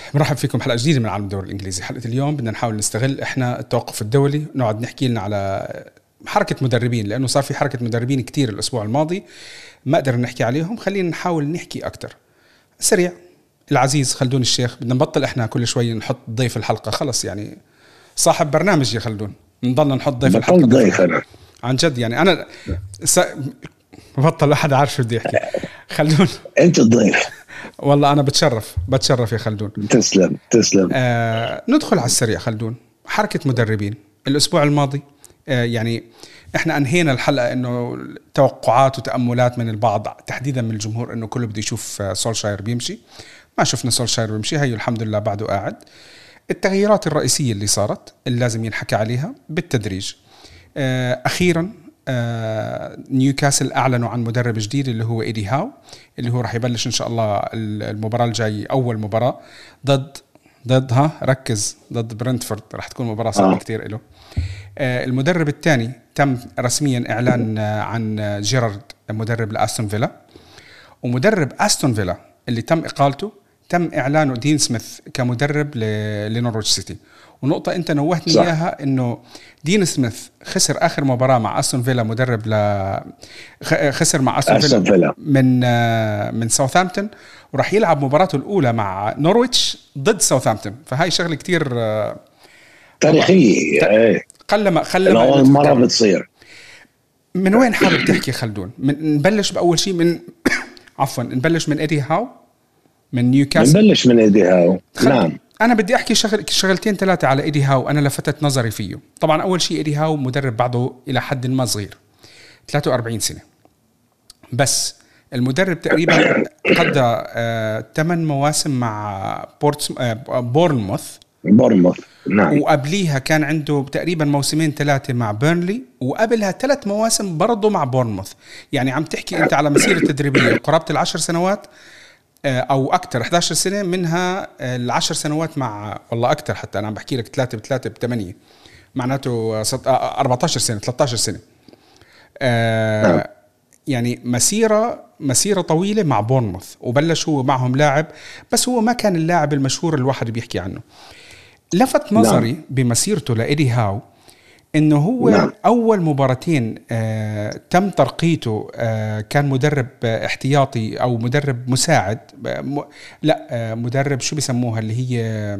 مرحب فيكم حلقة جديدة من عالم الدوري الإنجليزي. حلقة اليوم بدنا نحاول نستغل إحنا التوقف الدولي، نقعد نحكي لنا على حركة مدربين، لأنه صار في حركة مدربين كتير الأسبوع الماضي ما قدرنا نحكي عليهم. خلينا نحاول نحكي أكتر. سريع العزيز خلدون الشيخ، بدنا نبطل إحنا كل شوي نحط ضيف الحلقة، خلص يعني صاحب برنامج يا خلدون، نضلنا نحط ضيف الحلقة. ضيف أنا عن جد يعني أنا بطل أحد عارف شو بدي أحكي. خلدون أنت الضيف. والله أنا بتشرف يا خلدون. تسلم. ندخل على السريع. خلدون، حركة مدربين الأسبوع الماضي، يعني إحنا أنهينا الحلقة إنه توقعات وتأملات من البعض تحديدا من الجمهور إنه كله بده يشوف سولشاير بيمشي. ما شفنا سولشاير بيمشي، هي الحمد لله بعده قاعد. التغييرات الرئيسية اللي صارت اللي لازم ينحكى عليها بالتدريج. أخيرا نيوكاسل أعلنوا عن مدرب جديد اللي هو إيدي هاو، اللي هو راح يبلش إن شاء الله المباراة الجاي، أول مباراة ضد ركز ضد برنتفورد، راح تكون مباراة صعبة كتير له. المدرب الثاني تم رسميا إعلان عن جيرارد، مدرب لأستون فيلا. ومدرب أستون فيلا اللي تم إقالته تم إعلانه دين سميث كمدرب لنورويتش سيتي. ونقطة أنت نوهتني إياها إنه دين سميث خسر آخر مباراة مع أستون فيلا، مدرب خسر مع أستون فيلا من ساوثهامبتون، وراح يلعب مباراته الأولى مع نورويتش ضد ساوثهامبتون. فهاي شغلة كتير تاريخية. خلما أول مرة بتصير. من وين حابب تحكي خلدون؟ نبلش بأول شيء نبلش من إيدي هاو من نيوكاسل. نبلش من إيدي هاو. نعم. أنا بدي أحكي شغلتين ثلاثة على إيدي هاو أنا لفتت نظري فيه. طبعا أول شيء إيدي هاو مدرب بعده إلى حد ما صغير، 43 سنة بس. المدرب تقريبا قضى 8 مواسم مع بورنموث. نعم. وقبليها كان عنده تقريبا موسمين 3 مع بيرنلي، وقبلها 3 مواسم برضه مع بورنموث. يعني عم تحكي أنت على مسيرة تدريبية قرابة 10 سنوات أو أكتر، 11 سنة منها 10 سنوات مع، والله أكتر، حتى أنا عم بحكي لك 3 ب8 معناته 14 سنة 13 سنة. يعني مسيرة طويلة مع بورنموث، وبلش هو معهم لاعب، بس هو ما كان اللاعب المشهور الواحد بيحكي عنه. لفت نظري بمسيرته لإيدي هاو إنه هو أول مباراتين تم ترقيته كان مدرب احتياطي أو مدرب مساعد، مدرب شو بيسموها اللي هي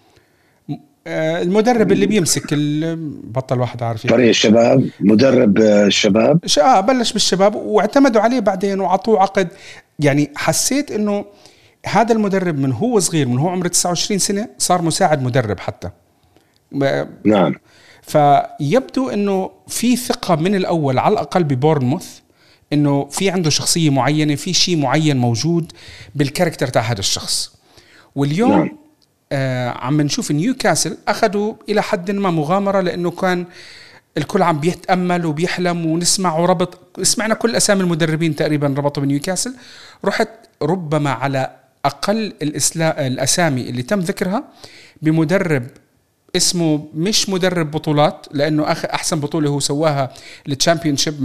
المدرب اللي بيمسك بطل واحد عارف فريق الشباب، مدرب الشباب. بلش بالشباب واعتمدوا عليه بعدين وعطوه عقد. يعني حسيت إنه هذا المدرب من هو صغير، من هو عمره 29 سنة صار مساعد مدرب حتى. نعم. فيبدو انه في ثقة من الاول على الاقل ببورنموث، انه في عنده شخصية معينة، في شيء معين موجود بالكاركتر تاع هذا الشخص. واليوم عم نشوف نيوكاسل اخذوا الى حد ما مغامرة، لانه كان الكل عم بيتأمل وبيحلم ونسمع سمعنا كل اسامي المدربين تقريبا ربطوا بنيوكاسل. رحت ربما على اقل الاسامي اللي تم ذكرها بمدرب اسمه مش مدرب بطولات، لانه احسن بطوله هو سواها التشامبيونشيب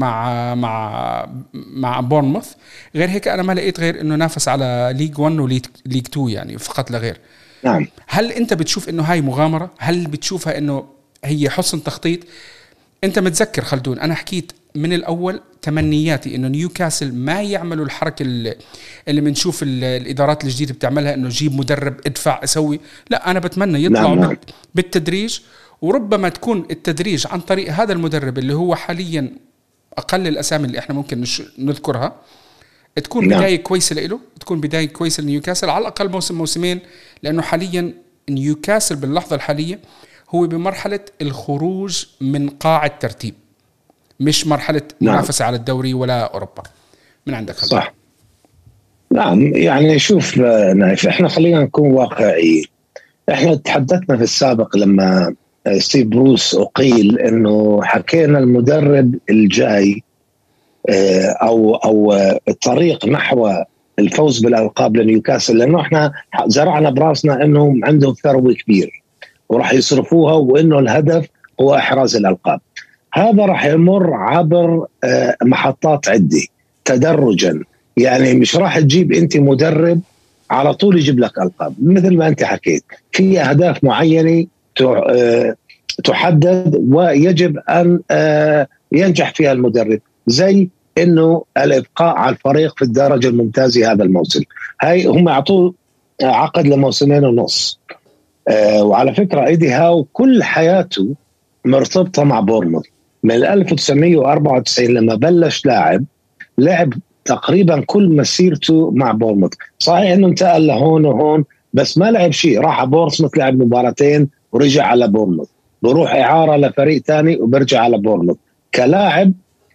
مع بورنموث. غير هيك انا ما لقيت غير انه نافس على ليج 1 وليج 2 يعني فقط لا غير. نعم. هل انت بتشوف انه هاي مغامرة؟ هل بتشوفها انه هي حسن تخطيط؟ انت متذكر خلدون انا حكيت من الاول تمنياتي انه نيوكاسل ما يعملوا الحركة اللي بنشوف الادارات الجديدة بتعملها، انه جيب مدرب ادفع اسوي. لا، انا بتمنى يطلعوا بالتدريج، وربما تكون التدريج عن طريق هذا المدرب اللي هو حاليا اقل الاسامي اللي احنا ممكن نذكرها، تكون بداية كويسة له، تكون بداية كويسة لنيوكاسل على الاقل موسمين، لانه حاليا نيوكاسل باللحظة الحالية هو بمرحلة الخروج من قاع الترتيب، مش مرحلة منافسة على الدوري ولا أوروبا. من عندك خلال. صح. نعم. يعني شوف نايف، احنا خلينا نكون واقعيين. احنا تحدثنا في السابق لما ستيف بروس أقيل انه حكينا المدرب الجاي او الطريق نحو الفوز بالألقاب لنيوكاسل، لانه احنا زرعنا براسنا انهم عندهم ثروة كبير وراح يصرفوها، وانه الهدف هو احراز الألقاب. هذا راح يمر عبر محطات عدة تدرجا. يعني مش راح تجيب انت مدرب على طول يجيب لك ألقاب. مثل ما أنت حكيت في أهداف معينة تحدد ويجب أن ينجح فيها المدرب، زي إنه الإبقاء على الفريق في الدرجة الممتازة هذا الموسم. هاي هم أعطوه عقد لموسمين ونص. وعلى فكرة إيدي هاو كل حياته مرتبطة مع بورنموث من 1994 لما بلش لعب تقريبا كل مسيرته مع بورنموث. صحيح انه انتقل لهون وهون بس ما لعب شيء، راح على بورنموث لعب مباراتين ورجع على بورنموث، بروح إعارة لفريق ثاني وبرجع على بورنموث. كلاعب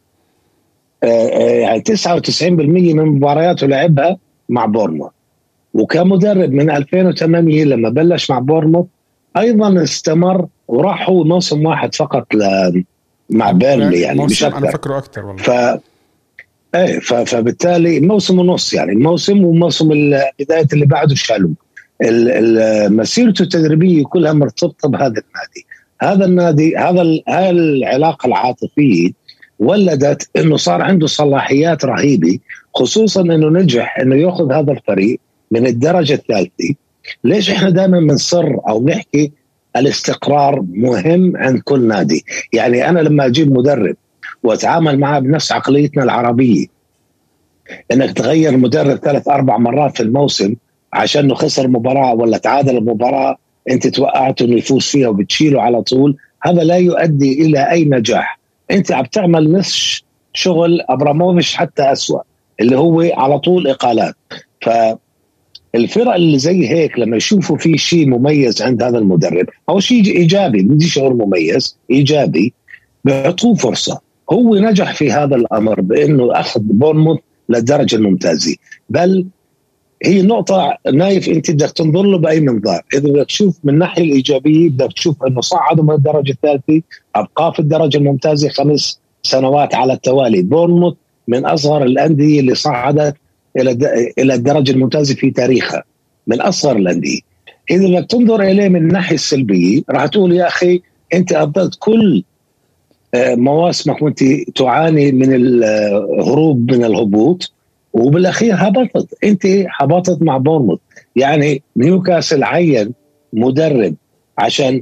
يعني 99% من مبارياته لعبها مع بورنموث، وكمدرب من 2008 لما بلش مع بورنموث أيضا استمر وراح هو موسم واحد فقط مع بيرنلي، يعني مش أكثر. أنا فكره أكثر والله. فبالتالي موسم ونص، يعني موسم وموسم بداية اللي بعده شالوه. مسيرته التدريبية كلها مرتبطة بهذا النادي. هذا النادي هاي العلاقة العاطفية ولدت انه صار عنده صلاحيات رهيبة، خصوصا انه نجح انه ياخذ هذا الفريق من الدرجة الثالثة. ليش احنا دائما بنصر او نحكي الاستقرار مهم عند كل نادي؟ يعني انا لما اجيب مدرب واتعامل معه بنفس عقليتنا العربية، انك تغير مدرب 3-4 مرات في الموسم عشان انه خسر مباراة ولا تعادل المباراة انت توقعته انه يفوز فيها وبتشيله على طول، هذا لا يؤدي الى اي نجاح. انت عم تعمل نفس شغل ابراموفيتش حتى اسوأ، اللي هو على طول اقالات. فالفرق اللي زي هيك لما يشوفوا في شيء مميز عند هذا المدرب او شيء ايجابي، بدي شعور مميز ايجابي، بيعطوه فرصة. هو نجح في هذا الامر بانه اخذ بورنموث للدرجة الممتازة. بل هي نقطة نايف انت بدك تنظر له باي منظار. اذا بدك تشوف من الناحية الايجابية بدك تشوف انه صعدوا من الدرجة الثالثة، ابقى في الدرجة الممتازة 5 سنوات على التوالي. بورنموث من اصغر الاندية اللي صعدت الى الدرجة الممتازة في تاريخها، من اصغر الاندية. اذا بدك تنظر اليه من الناحية السلبية راح تقول يا اخي انت قضيت كل مواسمك وانت تعاني من الهروب من الهبوط، وبالاخير هبطت. انت هبطت مع بورنموث. يعني نيوكاسل عين مدرب عشان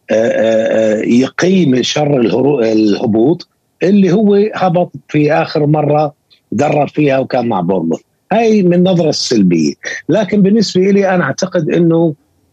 يقي من شر الهبوط اللي هو هبط في اخر مره درب فيها وكان مع بورنموث. هاي من نظرة السلبية. لكن بالنسبة لي انا اعتقد انه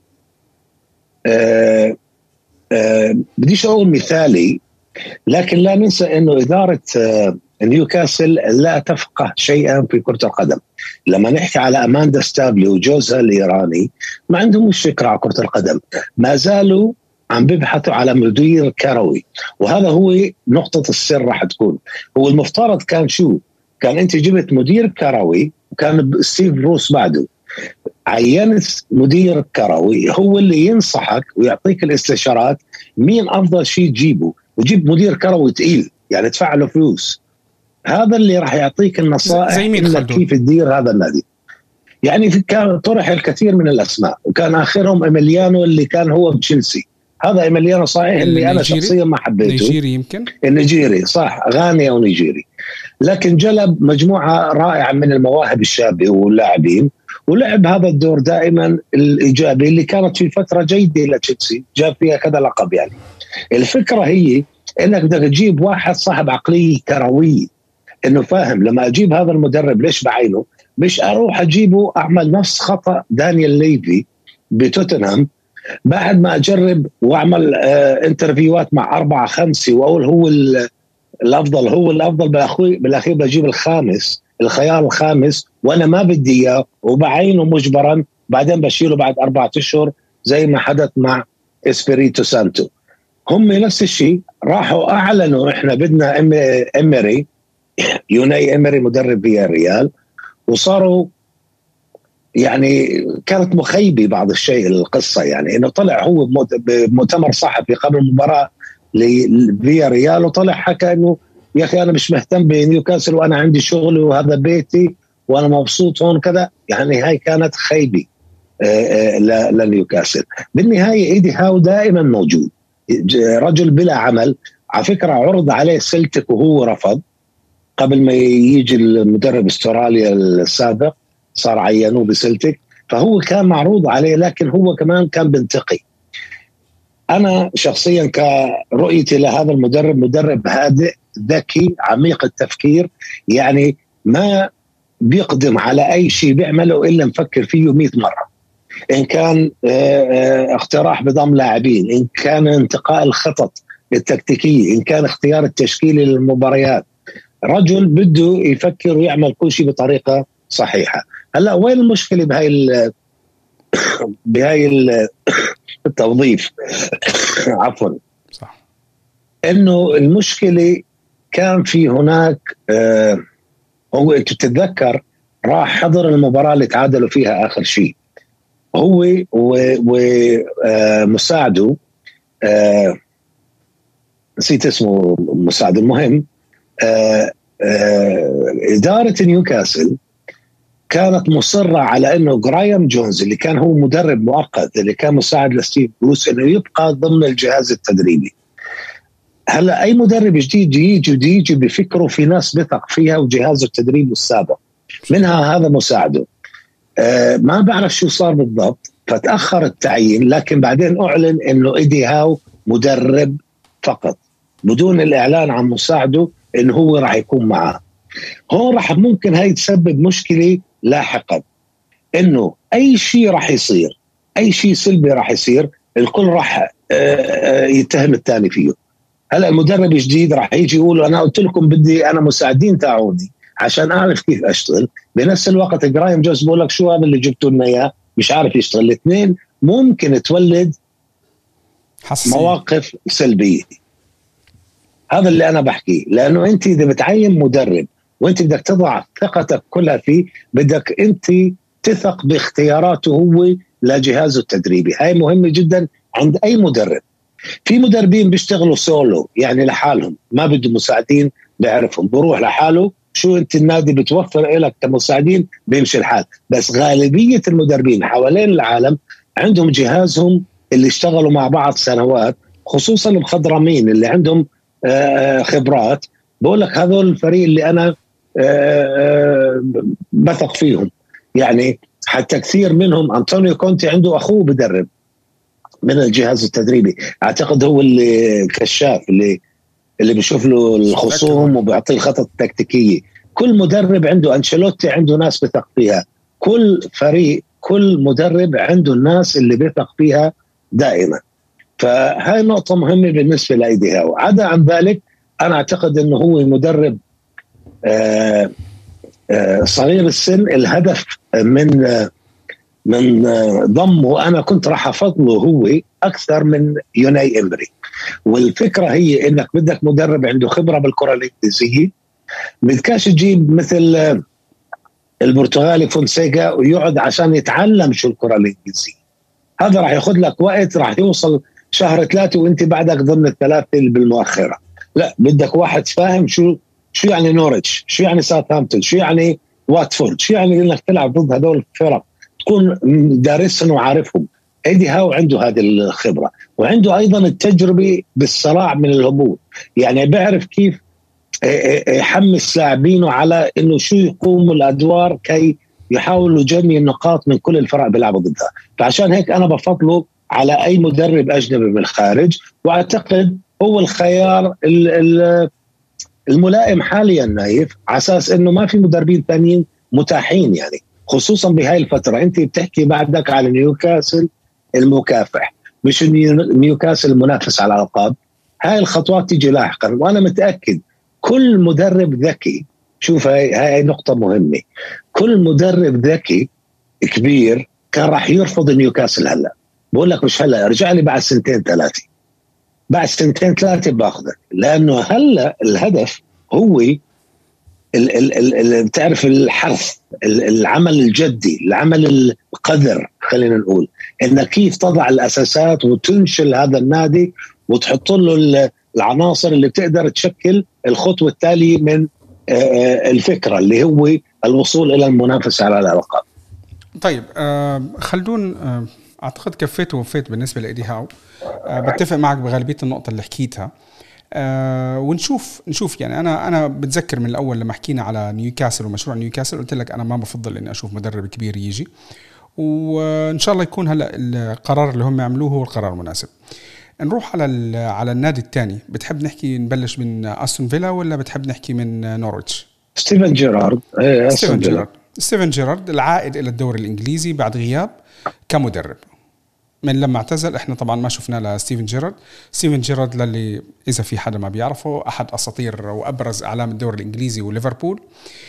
بديش اقول مثالي، لكن لا ننسى انه اداره نيوكاسل لا تفقه شيئا في كرة القدم. لما نحكي على أماندا ستابلي وجوزها الإيراني ما عندهم مش فكرة على كرة القدم، ما زالوا عم بيبحثوا على مدير كروي. وهذا هو نقطة السر راح تكون. هو المفترض كان كان أنت جبت مدير كروي، وكان ستيف بروس بعده عينت مدير كروي هو اللي ينصحك ويعطيك الاستشارات مين أفضل شيء تجيبه، وجيب مدير كروي تقيل يعني تدفع له فلوس. هذا اللي راح يعطيك النصائح كيف تدير هذا النادي. يعني كان طرح الكثير من الأسماء، وكان آخرهم إيميليانو اللي كان هو بتشيلسي. هذا إيميليانو صحيح اللي أنا شخصيا ما حبيته، نيجيري يمكن النيجيري صح، غاني أو نيجيري، لكن جلب مجموعة رائعة من المواهب الشابة واللاعبين، ولعب هذا الدور دائما الإيجابي اللي كانت في فترة جيدة لتشيلسي، جاب فيها كذا لقب. يعني الفكرة هي إنك بدك تجيب واحد صاحب عقلية كروية، إنه فاهم لما أجيب هذا المدرب ليش بعينه، مش أروح أجيبه أعمل نفس خطأ دانيال ليفي بتوتنهام بعد ما أجرب وأعمل انترفيوات مع 4-5 وأقول هو الأفضل، هو الأفضل، بالأخير بجيب الخيار الخامس وأنا ما بدي إياه وبعينه مجبرا، بعدين بشيله بعد 4 أشهر زي ما حدث مع إسبيريتو سانتو. هم نفس الشيء راحوا أعلنوا إحنا بدنا يوناي إمري مدرب فياريال، وصاروا يعني كانت مخيبة بعض الشيء القصة. يعني إنه طلع هو بمؤتمر صحفي قبل المباراة لفياريال وطلع حكى إنه يا أخي أنا مش مهتم بنيوكاسل وأنا عندي شغلي وهذا بيتي وأنا مبسوط هون كذا. يعني هاي كانت خيبة لنيوكاسل. بالنهاية إيدي هاو دائما موجود، رجل بلا عمل. على فكرة عرض عليه سلتك وهو رفض قبل ما يجي المدرب استراليا السابق، صار عينوه بسلتك، فهو كان معروض عليه، لكن هو كمان كان بنتقي. أنا شخصيا كرؤيتي لهذا المدرب، مدرب هادئ ذكي عميق التفكير، يعني ما بيقدم على أي شيء بيعمله إلا مفكر فيه 100 مرة. إن كان اقتراح بضم لاعبين، إن كان انتقاء الخطط التكتيكية، إن كان اختيار التشكيل للمباريات، رجل بده يفكر ويعمل كل شيء بطريقة صحيحة. هلا وين المشكلة بهاي التوظيف؟ عفوا، صح. إنه المشكلة كان في هناك هو أنت تتذكر راح حضر المباراة اللي تعادلوا فيها آخر شيء، هو ومساعده، نسيت اسمه مساعد، المهم إدارة نيوكاسل كانت مصرة على أنه غرايام جونز اللي كان هو مدرب مؤقت، اللي كان مساعد لستيف بروس، أنه يبقى ضمن الجهاز التدريبي. هلا أي مدرب جديد يجي بفكره في ناس بثق فيها وجهازه التدريبي السابق، منها هذا مساعده. ما بعرف شو صار بالضبط، فتأخر التعيين، لكن بعدين أعلن أنه إيدي هاو مدرب فقط بدون الإعلان عن مساعده أنه هو راح يكون معه. هون راح ممكن هاي تسبب مشكلة لاحقا، أنه أي شيء راح يصير، أي شيء سلبي راح يصير، الكل راح يتهم الثاني فيه. هلا المدرب الجديد راح يجي يقول أنا قلت لكم بدي أنا مساعدين تاعوني عشان أعرف كيف أشتغل، بنفس الوقت غرايام جونز بقول لك شو هذا اللي جبتوا لنا إياه مش عارف يشتغل. الاثنين ممكن تولد مواقف سلبية. هذا اللي أنا بحكيه، لأنه أنت إذا بتعين مدرب وأنت بدك تضع ثقتك كلها فيه، بدك أنت تثق باختياراته هو لجهازه التدريبي. هاي مهمة جدا عند أي مدرب. في مدربين بيشتغلوا سولو، يعني لحالهم، ما بدهم مساعدين بيعرفهم، بروح لحاله، شو أنت النادي بتوفر لك كمساعدين بيمشي الحال. بس غالبية المدربين حوالين العالم عندهم جهازهم اللي اشتغلوا مع بعض سنوات، خصوصا المخضرمين اللي عندهم خبرات. بقول لك هذول الفريق اللي أنا بثق فيهم، يعني حتى كثير منهم أنطونيو كونتي عنده أخوه بدرب من الجهاز التدريبي، أعتقد هو اللي كشاف اللي بيشوف له الخصوم وبيعطيه الخطط التكتيكية. كل مدرب عنده، أنشيلوتي عنده ناس بثق فيها، كل فريق كل مدرب عنده الناس اللي بثق فيها دائما. فهاي نقطة مهمة بالنسبة لإيدي هاو. عدا عن ذلك أنا أعتقد أنه هو مدرب صغير السن. الهدف من ضمه أنا كنت راح أفضله هو أكثر من يوناي إمري. والفكرة هي إنك بدك مدرب عنده خبرة بالكرة الإنجليزية، بدكاش تجيب مثل البرتغالي فونسيغا ويقعد عشان يتعلم شو الكرة الإنجليزية. هذا راح ياخذ لك وقت، راح يوصل شهر 3 وانت بعدك ضمن الثلاثة اللي بالمؤخرة. لا، بدك واحد فاهم شو يعني نوريتش، شو يعني ساوثهامبتون، شو يعني واتفورد، شو يعني انك تلعب ضد هذول الفرق، تكون دارسهم وعارفهم. ايدي هاو عنده هذه الخبرة، وعنده ايضا التجربة بالصراع من الهبوط، يعني بيعرف كيف يحمس لاعبينه على انه شو يقوموا الادوار كي يحاولوا جمع النقاط من كل الفرق بيلعبوا ضدها. فعشان هيك انا بفضله على اي مدرب اجنبي من الخارج، واعتقد هو الخيار الملائم حاليا نايف، على اساس انه ما في مدربين ثانيين متاحين، يعني خصوصا بهاي الفتره. انت بتحكي بعدك على نيوكاسل المكافح، مش نيوكاسل المنافس على الالقاب. هاي الخطوات تيجي لاحقا، وانا متاكد كل مدرب ذكي، شوف هاي نقطه مهمه، كل مدرب ذكي كبير كان راح يرفض نيوكاسل. هلا بقول لك مش هلا، ارجع لي بعد 2-3 سنين، بعد 2-3 سنين باخذك، لانه هلا الهدف هو بتعرف الحرث، العمل الجدي، العمل القذر، خلينا نقول انك كيف تضع الاساسات وتنشل هذا النادي وتحط له العناصر اللي بتقدر تشكل الخطوه التاليه من الفكره اللي هو الوصول الى المنافسه على الالقاب. طيب خلدون، اعتقد كفيت ووفيت بالنسبه لايدي هاو. بتفق معك بغالبيه النقطه اللي حكيتها. ونشوف يعني انا بتذكر من الاول لما حكينا على نيوكاسل ومشروع نيوكاسل، قلت لك انا ما بفضل اني اشوف مدرب كبير يجي، وإن شاء الله يكون هلأ القرار اللي هم يعملوه هو القرار المناسب. نروح على النادي الثاني. بتحب نحكي نبلش من أستون فيلا ولا بتحب نحكي من نورويتش؟ ستيفن جيرارد. ستيفن جيرارد العائد إلى الدوري الإنجليزي بعد غياب كمدرب. من لما اعتزل احنا طبعا ما شفنا لستيفن جيرارد. ستيفن جيرارد للي اذا في حدا ما بيعرفه احد اساطير وابرز اعلام الدوري الانجليزي وليفربول.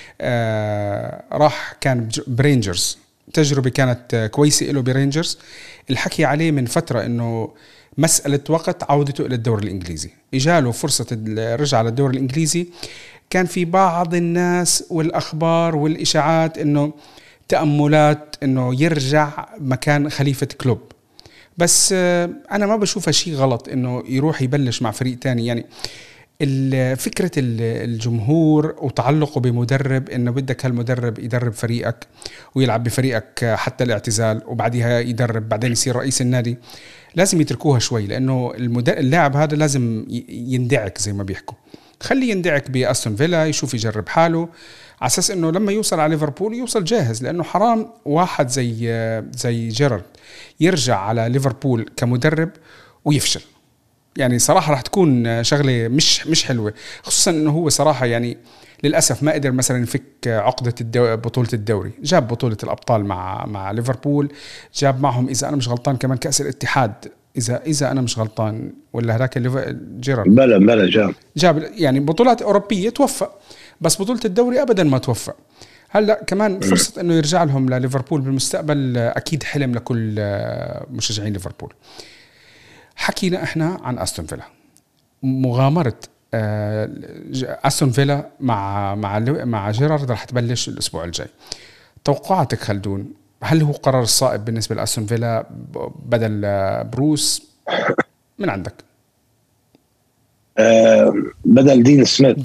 راح كان برينجرز، تجربه كانت كويسه له برينجرز. الحكي عليه من فتره انه مساله وقت عودته الى الدوري الانجليزي. اجاله فرصه الرجعه للدوري الانجليزي. كان في بعض الناس والاخبار والاشاعات انه تأملات انه يرجع مكان خليفه كلوب، بس أنا ما بشوفها شيء غلط إنه يروح يبلش مع فريق تاني. يعني فكرة الجمهور وتعلقه بمدرب، إنه بدك هالمدرب يدرب فريقك ويلعب بفريقك حتى الاعتزال وبعدها يدرب بعدين يصير رئيس النادي، لازم يتركوها شوي، لأنه اللاعب هذا لازم يندعك زي ما بيحكوا. خليه يندعك بأستون فيلا، يشوف يجرب حاله على أساس إنه لما يوصل على ليفربول يوصل جاهز. لأنه حرام واحد زي جيرارد يرجع على ليفربول كمدرب ويفشل. يعني صراحة راح تكون شغلة مش حلوة، خصوصا إنه هو صراحة يعني للأسف ما قدر مثلا يفك عقدة بطولة الدوري. جاب بطولة الأبطال مع ليفربول، جاب معهم إذا أنا مش غلطان كمان كأس الاتحاد، إذا أنا مش غلطان، ولا هذاك جيرارد بلا جاب يعني بطولات أوروبية توفق، بس بطولة الدوري أبدا ما توفق. هلا كمان فرصة إنه يرجع لهم لليفربول بالمستقبل أكيد حلم لكل مشجعين ليفربول. حكينا إحنا عن أستون فيلا، مغامرة أستون فيلا مع جيرارد رح تبلش الأسبوع الجاي. توقعاتك خلدون، هل هو قرار الصائب بالنسبة لأستون فيلا بدل بروس؟ من عندك؟ بدل دين سميث.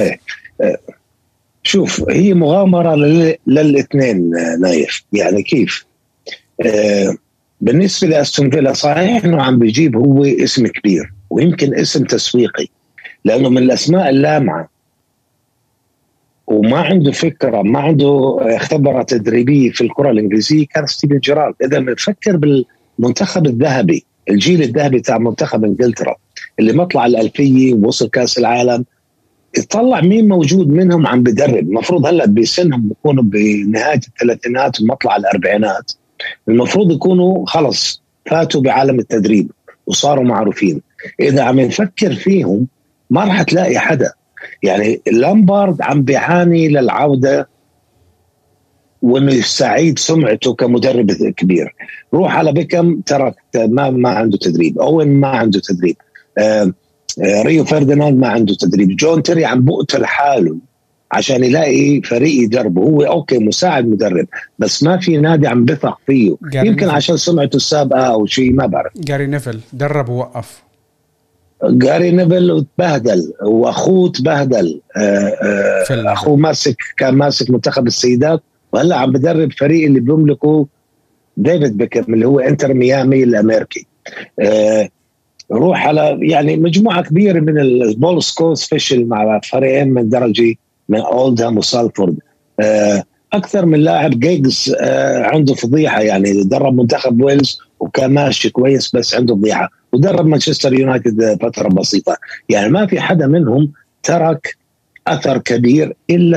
شوف، هي مغامرة للاثنين نايف. يعني كيف؟ بالنسبة لأستون فيلا صحيح أنه عم بيجيب هو اسم كبير ويمكن اسم تسويقي، لأنه من الأسماء اللامعة وما عنده فكرة، ما عنده خبرة تدريبية في الكرة الإنجليزية، كان ستيفن جيرارد. إذا بنفكر بالمنتخب الذهبي، الجيل الذهبي تاع منتخب إنجلترا اللي مطلع الألفية ووصل كأس العالم، يطلع مين موجود منهم عم بدرب. المفروض هلأ بسنهم يكونوا بنهاية الثلاثينات ومطلع الأربعينات، المفروض يكونوا خلص فاتوا بعالم التدريب وصاروا معروفين. إذا عم نفكر فيهم ما راح تلاقي حدا. يعني لامبارد عم بيعاني للعودة وإنه يستعيد سمعته كمدرب كبير. روح على بيكم ترك ما عنده تدريب، أوين ما عنده تدريب، ريو فرديناند ما عنده تدريب، جون تيري عم بقتل حاله عشان يلاقي فريق يدربه. هو أوكي مساعد مدرب، بس ما في نادي عم بثق فيه، يمكن عشان سمعته السابقة أو شيء ما بعرف. جاري نيفل درب ووقف. جاري نيفل تبهدل وأخوه تبهدل. أخوه كان ماسك منتخب السيدات، وهلأ عم بدرب فريق اللي بيملكه ديفيد بيكم اللي هو انتر ميامي الأمريكي. روح على يعني مجموعة كبيرة من البول سكولز فشل مع فريقين من درجة، من أولدهام وسالفورد. أكثر من لاعب. جيجز عنده فضيحة، يعني درب منتخب ويلز وكان ماشي كويس بس عنده فضيحة، ودرب مانشستر يونايتد فترة بسيطة. يعني ما في حدا منهم ترك أثر كبير إلا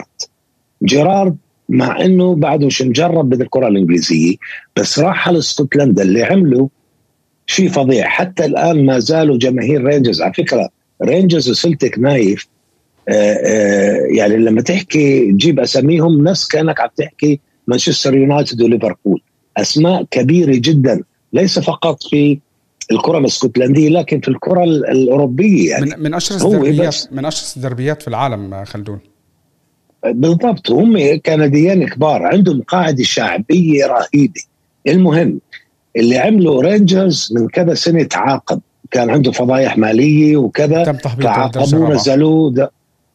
جيرارد مع أنه بعده مش مجرب بالكرة الإنجليزية، بس راح على اسكتلندا اللي عمله شيء فظيع. حتى الآن ما زالوا جماهير رينجرز، على فكرة رينجرز وسلتك نايف، يعني لما تحكي تجيب أساميهم نفس كأنك عم تحكي مانشستر يونايتد وليفربول، أسماء كبيرة جدا، ليس فقط في الكرة الاسكتلندية لكن في الكرة الأوروبية. يعني من أشرس الدربيات في العالم خلدون. بالضبط، هم كنديين كبار عندهم قاعدة شعبية رهيبة. المهم اللي عملوا رينجرز من كذا سنة تعاقب، كان عنده فضايح مالية وكذا، تعاقبوا نزلوه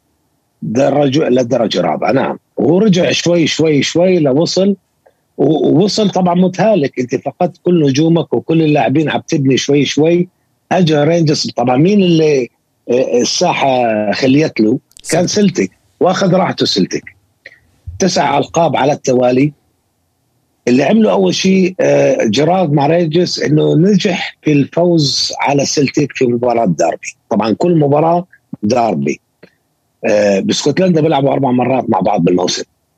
للدرجة الرابعة. نعم، ورجع شوي لوصل، ووصل طبعا متهالك. انت فقدت كل نجومك وكل اللاعبين عم تبني شوي. اجى رينجرز، طبعا مين اللي الساحة خليت له؟ كان سلتك، واخذ راحته سلتك. 9 ألقاب على التوالي، اللي عمله اول شيء جيرارد مع رينجرز انه نجح في الفوز على سلتيك في مباراه داربي. طبعا كل مباراه داربي باسكتلندا بيلعبوا 4 مرات مع بعض بالموسم.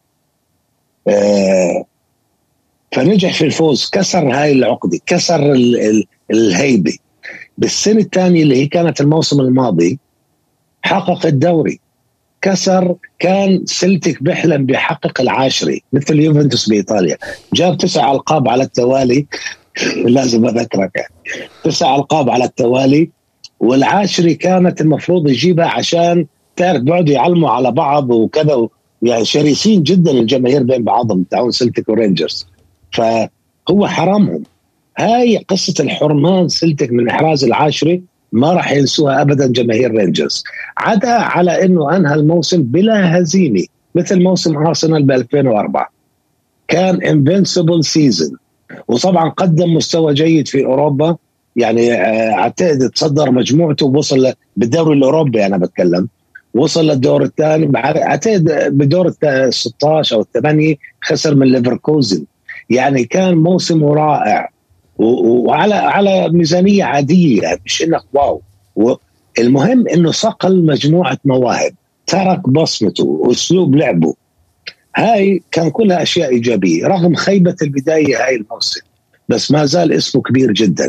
فنجح في الفوز، كسر هاي العقده، كسر الهيبه. بالسنه الثانيه اللي هي كانت الموسم الماضي حقق الدوري، كسر. كان سلتيك بيحلم بيحقق العاشري مثل يوفنتوس بإيطاليا، جاب 9 ألقاب على التوالي لازم أذكرك 9 ألقاب على التوالي، والعاشري كانت المفروض يجيبها عشان تعرف بعد يعلموا على بعض وكذا، يعني شرسين جدا الجماهير بين بعضهم تعاون سلتيك ورينجرز، فهو حرامهم. هاي قصة الحرمان سلتيك من إحراز العاشري ما راح ينسوها أبدا جماهير رينجرز، عدا على أنه أنهى الموسم بلا هزيمة مثل موسم أرسنال ب 2004. كان invincible season، وطبعا قدم مستوى جيد في أوروبا، يعني اعتقد تصدر مجموعته ووصل بالدوري الأوروبي. أنا بتكلم وصل للدور الثاني، اعتقد بدور 16 أو 8 خسر من ليفركوزن. يعني كان موسم رائع وعلى ميزانية عادية، يعني مش إنك واو. المهم إنه صقل مجموعة مواهب، ترك بصمته وأسلوب لعبه، هاي كان كلها أشياء إيجابية رغم خيبة البداية هاي الموسم، بس ما زال اسمه كبير جدا.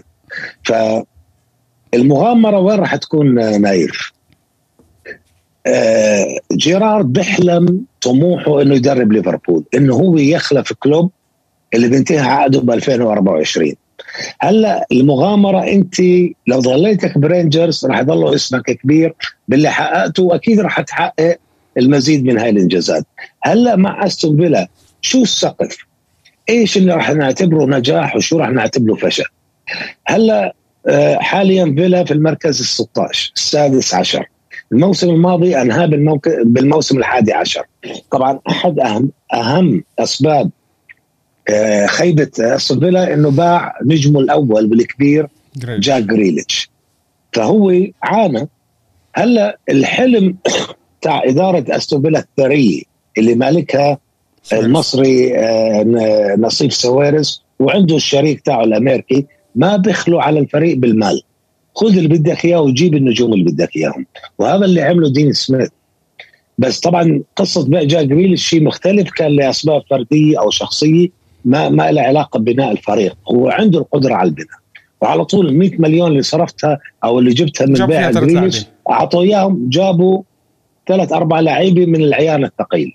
فالمغامرة وين راح تكون نايف؟ جيرارد بيحلم طموحه إنه يدرب ليفربول، إنه هو يخلف كلوب اللي بينتهي عقده ب 2024. هلا المغامره، انت لو ضليتك برينجرز راح يضل اسمك كبير باللي حققته، واكيد راح تحقق المزيد من هاي الانجازات. هلا مع استون فيلا شو السقف؟ ايش اللي راح نعتبره نجاح وشو راح نعتبره فشل؟ هلا حاليا فيلا في المركز ال16 السادس عشر، الموسم الماضي انهى بالموسم ال11. طبعا احد اهم اسباب خيبة أستون فيلا إنه باع نجمه الأول والكبير جاك جريليتش، فهو عانى. هلا الحلم تاع إدارة أستون فيلا الثرية اللي مالكها المصري نصيف سويرس وعنده الشريك تاعه الأمريكي، ما بيخلوا على الفريق بالمال، خذ اللي بدك إياه وجيب النجوم اللي بدك إياهم، وهذا اللي عمله دين سميث. بس طبعا قصة بيع جاك جريليتش شيء مختلف، كان لأسباب فردية أو شخصية ما له علاقة ببناء الفريق. هو عنده القدرة على البناء، وعلى طول 100 مليون اللي صرفتها أو اللي جبتها من بيع جريليتش أعطوا إياهم، جابوا 3-4 لاعبين من العيار الثقيل.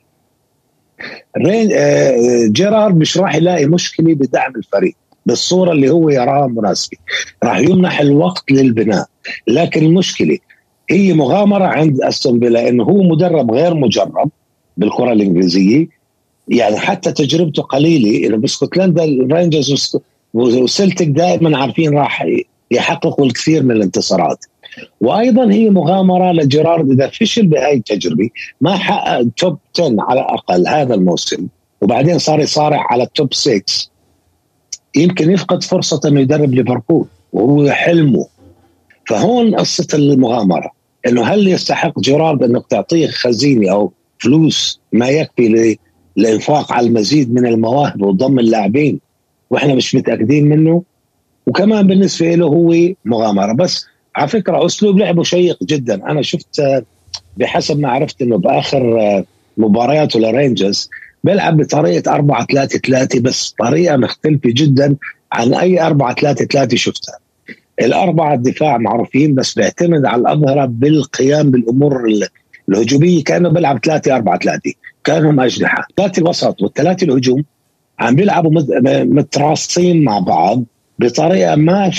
جيرارد مش راح يلاقي مشكلة بدعم الفريق بالصورة اللي هو يراها مناسبة، راح يمنح الوقت للبناء. لكن المشكلة هي مغامرة عند أستون فيلا، إنه هو مدرب غير مجرب بالكرة الإنجليزية، يعني حتى تجربته قليلة. إنه باسكتلندا الرينجرز وسلتك دائما عارفين راح يحققوا الكثير من الانتصارات. وأيضا هي مغامرة لجيرارد، إذا فشل بهاي التجربة ما حقق التوب 10 على الأقل هذا الموسم، وبعدين صار يصارع على التوب 6، يمكن يفقد فرصة إنه يدرب ليفربول وهو حلمه. فهون قصة المغامرة، إنه هل يستحق جيرارد إنك تعطيه خزينة أو فلوس ما يكفي الانفاق على المزيد من المواهب وضم اللاعبين واحنا مش متاكدين منه؟ وكمان بالنسبه له هو مغامره. بس على فكره اسلوب لعبه شيق جدا. انا شفت بحسب ما عرفت انه باخر مبارياته للرينجرز بيلعب بطريقه 4-3-3، بس طريقه مختلفه جدا عن اي 4-3-3 شفتها. الاربعه الدفاع معروفين، بس بيعتمد على الاظهره بالقيام بالامور الهجوميه، كانه بيلعب 3-4-3، كانهم أجنحة. 3 الوسط وال3 الهجوم عم بيلعبوا متراصين مع بعض بطريقة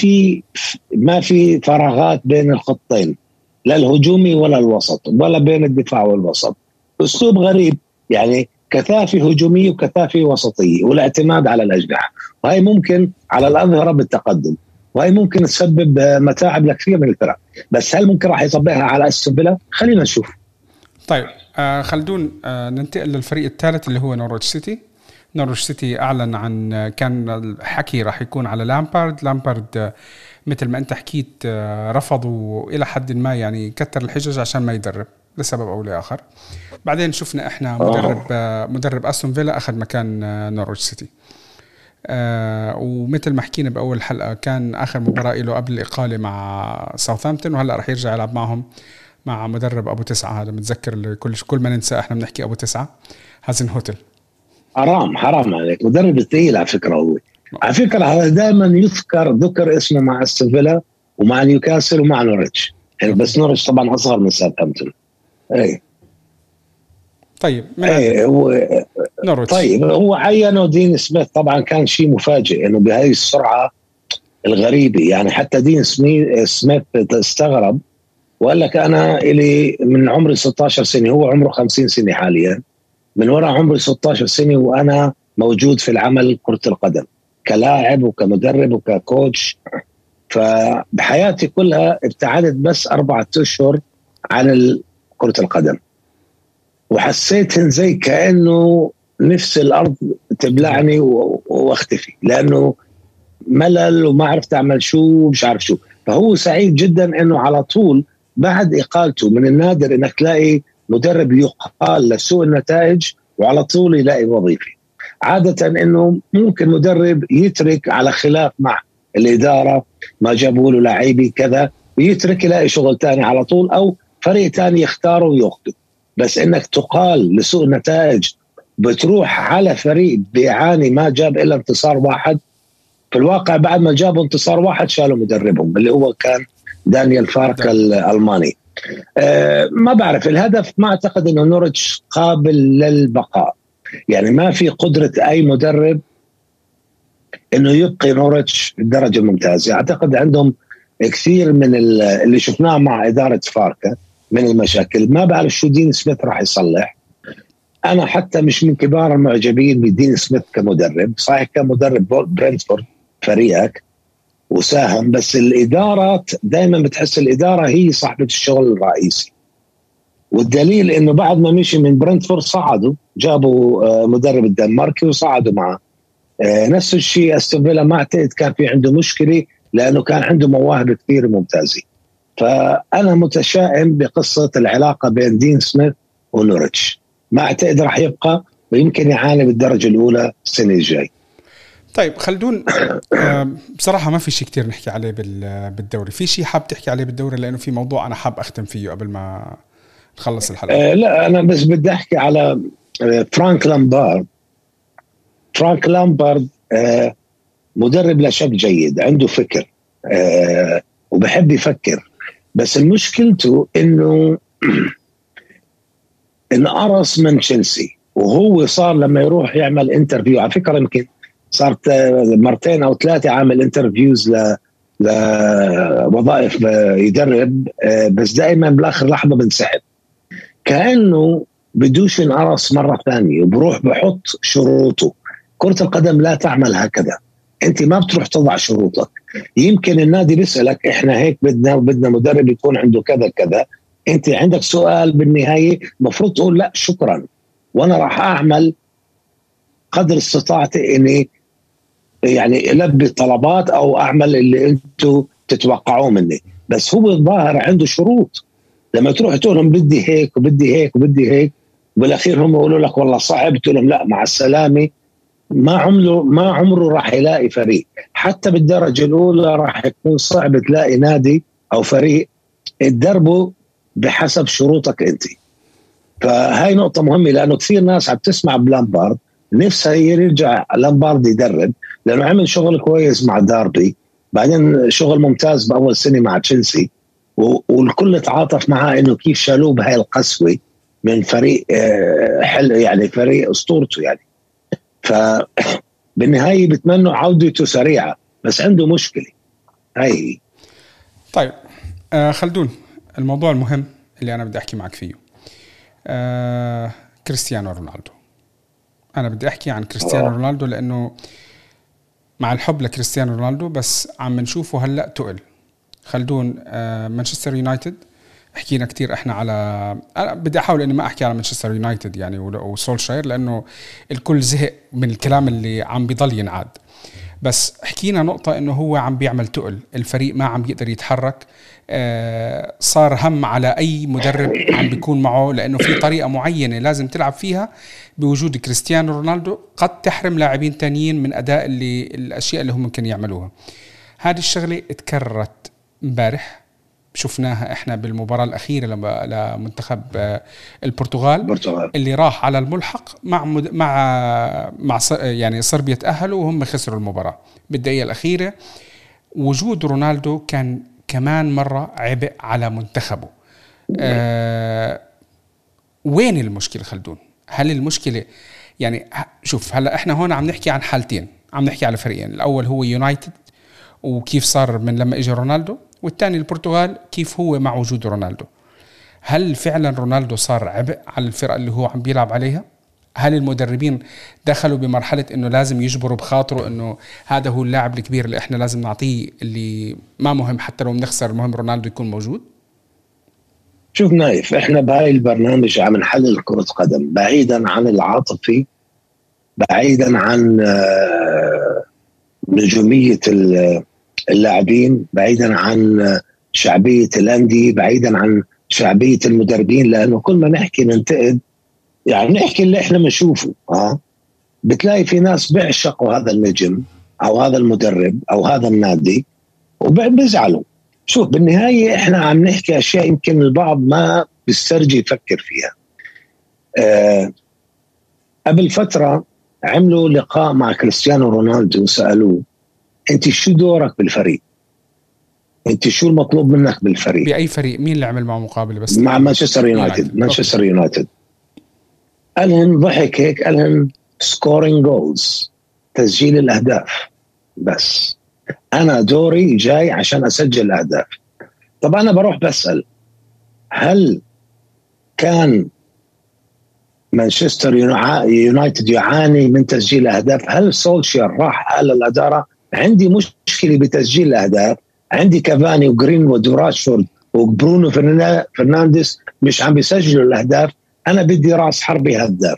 ما في فراغات بين الخطين، لا الهجومي ولا الوسط ولا بين الدفاع والوسط. أسلوب غريب، يعني كثافة هجومية وكثافة وسطية والاعتماد على الأجنحة، وهي ممكن على الأظهرة بالتقدم، وهي ممكن تسبب متاعب لكثير من الفرق. بس هل ممكن راح يطبقها على أستون فيلا؟ خلينا نشوف. طيب خلدون ننتقل للفريق الثالث اللي هو نورويتش سيتي. نورويتش سيتي أعلن عن كان الحكي راح يكون على لامبارد مثل ما أنت حكيت رفضوا إلى حد ما، يعني كتر الحجج عشان ما يدرب لسبب أو لآخر. بعدين شفنا إحنا مدرب أستون فيلا أخذ مكان نورويتش سيتي. ومثل ما حكينا بأول حلقة كان آخر مباراة له قبل الإقالة مع ساوثهامبتون، وهلأ رح يرجع يلعب معهم مع مدرب أبو 9. هذا متذكر كل ما ننسى إحنا بنحكي أبو 9 هازنهوتل. حرام عليك، مدرب ثقيل على فكرة. هو على فكرة هذا دائما ذكر اسمه مع استون فيلا ومع نيوكاسل ومع نوريتش يعني، بس نوريتش طبعا أصغر من ساوثهامبتون. طيب طيب هو عينه دين سميث، طبعا كان شيء مفاجئ انه بهاي السرعه الغريبه يعني. حتى دين سميث استغرب وقال لك انا الي من عمري 16 سنه، هو عمره 50 سنه حاليا، من وراء عمري 16 سنه وانا موجود في العمل كره القدم كلاعب وكمدرب وككوتش. فبحياتي كلها ابتعدت بس 4 أشهر عن كره القدم، وحسيت زي كأنه نفس الأرض تبلعني واختفي، لأنه ملل وما عرفت أعمل شو مش عارف شو. فهو سعيد جدا أنه على طول بعد إقالته، من النادر أنك تلاقي مدرب يقال لسوء النتائج وعلى طول يلاقي وظيفة. عادة أنه ممكن مدرب يترك على خلاف مع الإدارة، ما جابوا له لاعبي كذا، ويترك يلاقي شغل تاني على طول، أو فريق تاني يختاره ويأخذه. بس انك تقال لسوء النتائج بتروح على فريق بيعاني ما جاب الا انتصار واحد، في الواقع بعد ما جابوا انتصار واحد شالوا مدربهم اللي هو كان دانيال فارك الالماني. ما بعرف الهدف، ما اعتقد انه نوريتش قابل للبقاء يعني، ما في قدرة اي مدرب انه يبقي نوريتش الدرجة الممتازة. اعتقد عندهم كثير من اللي شفناه مع ادارة فاركة من المشاكل. ما بعرف شو دين سميث راح يصلح. أنا حتى مش من كبار المعجبين بدين سميث كمدرب، صحيح كان مدرب برنتفورد فريقك وساهم، بس الإدارة دائما بتحس الإدارة هي صاحبة الشغل الرئيسي، والدليل إنه بعد ما مشي من برنتفورد صعدوا، جابوا مدرب الدنماركي وصعدوا معه. نفس الشيء استون فيلا، ما اعتقد كان في عنده مشكلة لأنه كان عنده مواهب كثير ممتازة. فأنا متشائم بقصة العلاقة بين دين سميث ونوريتش، ما أعتقد راح يبقى، ويمكن يعاني بالدرجة الأولى السنة الجاي. طيب خلدون، بصراحة ما في شيء كتير نحكي عليه بالدوري. في شيء حاب تحكي عليه بالدوري؟ لأنه في موضوع أنا حاب أختم فيه قبل ما نخلص الحلقة. لا أنا بس بدي أحكي على فرانك لامبارد. مدرب لا شك جيد، عنده فكر وبحب يفكر، بس المشكلته إنه أرس من تشيلسي، وهو صار لما يروح يعمل انترفيو، على فكرة يمكن صارت 2 أو 3 عامل انترفيوز لوظائف يدرب، بس دائما بالآخر لحظة بنسحب، كأنه بدوش أرس مرة ثانية، وبروح بحط شروطه. كرة القدم لا تعمل هكذا، أنت ما بتروح تضع شروطك. يمكن النادي بيسألك إحنا هيك بدنا مدرب يكون عنده كذا كذا، أنت عندك سؤال بالنهاية مفروض تقول لا شكرا، وأنا راح أعمل قدر استطاعتي إني يعني ألبي طلبات أو أعمل اللي أنتوا تتوقعوه مني. بس هو الظاهر عنده شروط، لما تروح تقول لهم بدي هيك وبدي هيك وبدي هيك، وبالأخير هم يقولوا لك والله صعب، تقول لهم لا مع السلامة. ما عمره راح يلاقي فريق، حتى بالدرجة الأولى راح يكون صعب تلاقي نادي أو فريق تدربه بحسب شروطك أنت. فهاي نقطة مهمة، لأنه كثير ناس عم تسمع بلامبارد نفسها يرجع لامبارد يدرب، لأنه عمل شغل كويس مع داربي، بعدين شغل ممتاز بأول سنة مع تشيلسي، والكل تعاطف معاه إنه كيف شالوه بهاي القسوة من فريق حلو يعني، فريق أسطورته يعني. فبالنهاية بتمنوا عودته سريعة، بس عنده مشكلة هاي. طيب خلدون، الموضوع المهم اللي أنا بدي أحكي معك فيه كريستيانو رونالدو. أنا بدي أحكي عن كريستيانو رونالدو لأنه مع الحب لكريستيانو رونالدو، بس عم نشوفه هلأ تقل. خلدون، مانشستر يونايتد حكينا كتير احنا على، أنا بدي احاول اني ما احكي على مانشستر يونايتد يعني وسولشاير، لانه الكل زهق من الكلام اللي عم بيضل ينعاد. بس حكينا نقطة إنه هو عم بيعمل تقل، الفريق ما عم بيقدر يتحرك. صار هم على أي مدرب عم بيكون معه، لأنه في طريقة معينة لازم تلعب فيها بوجود كريستيانو رونالدو قد تحرم لاعبين تانيين من أداء الأشياء اللي هم ممكن يعملوها. هذه الشغلة اتكررت امبارح، شفناها احنا بالمباراة الأخيرة لمنتخب البرتغال اللي راح على الملحق مع يعني صربيا تأهلوا وهم خسروا المباراة بالدقيقة الأخيرة. وجود رونالدو كان كمان مرة عبء على منتخبه. وين المشكلة خلدون؟ هل المشكلة يعني شوف هلا احنا هون عم نحكي عن حالتين، عم نحكي على فريقين، الأول هو يونايتد وكيف صار من لما اجى رونالدو، والثاني البرتغال كيف هو مع وجود رونالدو. هل فعلا رونالدو صار عبء على الفرقة اللي هو عم بيلعب عليها؟ هل المدربين دخلوا بمرحلة انه لازم يجبروا بخاطره انه هذا هو اللاعب الكبير اللي احنا لازم نعطيه، اللي ما مهم حتى لو بنخسر المهم رونالدو يكون موجود؟ شوف نايف، احنا بهاي البرنامج عم نحلل كرة قدم بعيدا عن العاطفي، بعيدا عن نجومية اللاعبين، بعيدا عن شعبية الأندية، بعيدا عن شعبية المدربين، لأنه كل ما نحكي ننتقد يعني نحكي اللي احنا بنشوفه. بتلاقي في ناس بيعشقوا هذا النجم أو هذا المدرب أو هذا النادي وبيزعلوا. شوف بالنهاية احنا عم نحكي أشياء يمكن البعض ما بيسترجي يفكر فيها. قبل فترة عملوا لقاء مع كريستيانو رونالدو وسألوه انت شو دورك بالفريق؟ انت شو المطلوب منك بالفريق؟ بأي فريق؟ مين اللي عمل معه مقابلة؟ بس مع مانشستر يونايتد. مانشستر يونايتد. قالهم ضحك هيك، قالهم scoring goals، تسجيل الأهداف، بس أنا دوري جاي عشان أسجل أهداف. طب أنا بروح بسأل، هل كان مانشستر يونايتد يعاني من تسجيل أهداف؟ هل سولشير راح قال الإدارة عندي مشكلة بتسجيل الأهداف، عندي كافاني وجرينوود وراشفورد وبرونو فرنانديز مش عم بيسجلوا الأهداف، أنا بدي رأس حربي هداف؟